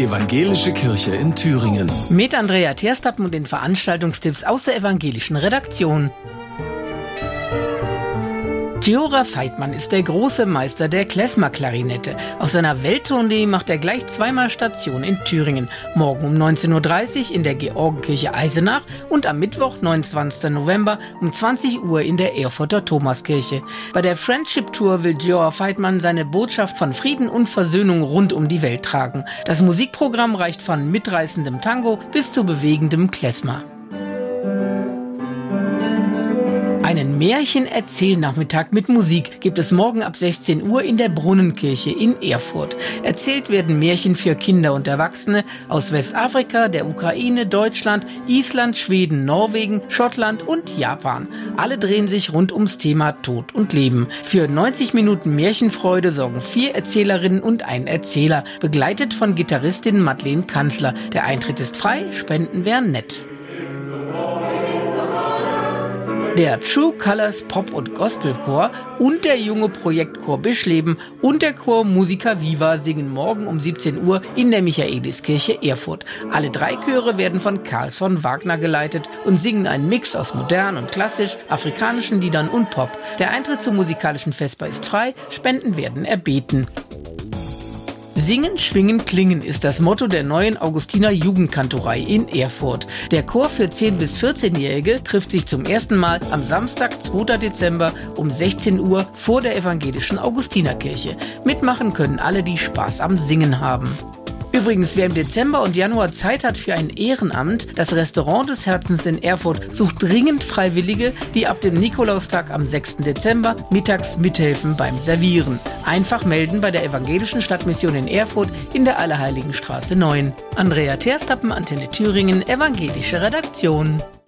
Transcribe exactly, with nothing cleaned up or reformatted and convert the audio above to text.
Evangelische Kirche in Thüringen. Mit Andrea Terstappen und den Veranstaltungstipps aus der evangelischen Redaktion. Giora Veitman ist der große Meister der Klezmer-Klarinette. Auf seiner Welttournee macht er gleich zweimal Station in Thüringen. Morgen um neunzehn Uhr dreißig in der Georgenkirche Eisenach und am Mittwoch, neunundzwanzigsten November um zwanzig Uhr in der Erfurter Thomaskirche. Bei der Friendship Tour will Giora Veitman seine Botschaft von Frieden und Versöhnung rund um die Welt tragen. Das Musikprogramm reicht von mitreißendem Tango bis zu bewegendem Klezmer. Einen Märchen-Erzählnachmittag mit Musik gibt es morgen ab sechzehn Uhr in der Brunnenkirche in Erfurt. Erzählt werden Märchen für Kinder und Erwachsene aus Westafrika, der Ukraine, Deutschland, Island, Schweden, Norwegen, Schottland und Japan. Alle drehen sich rund ums Thema Tod und Leben. Für neunzig Minuten Märchenfreude sorgen vier Erzählerinnen und ein Erzähler, begleitet von Gitarristin Madeleine Kanzler. Der Eintritt ist frei, Spenden wären nett. Der True Colors Pop- und Gospelchor und der junge Projektchor Bischleben und der Chor Musica Viva singen morgen um siebzehn Uhr in der Michaeliskirche Erfurt. Alle drei Chöre werden von Carlson Wagner geleitet und singen einen Mix aus modern und klassisch, afrikanischen Liedern und Pop. Der Eintritt zum musikalischen Vesper ist frei, Spenden werden erbeten. Singen, schwingen, klingen ist das Motto der neuen Augustiner Jugendkantorei in Erfurt. Der Chor für zehn- bis vierzehnjährige trifft sich zum ersten Mal am Samstag, zweiten Dezember um sechzehn Uhr vor der evangelischen Augustinerkirche. Mitmachen können alle, die Spaß am Singen haben. Übrigens, wer im Dezember und Januar Zeit hat für ein Ehrenamt, das Restaurant des Herzens in Erfurt sucht dringend Freiwillige, die ab dem Nikolaustag am sechsten Dezember mittags mithelfen beim Servieren. Einfach melden bei der Evangelischen Stadtmission in Erfurt in der Allerheiligenstraße neun. Andrea Terstappen, Antenne Thüringen, evangelische Redaktion.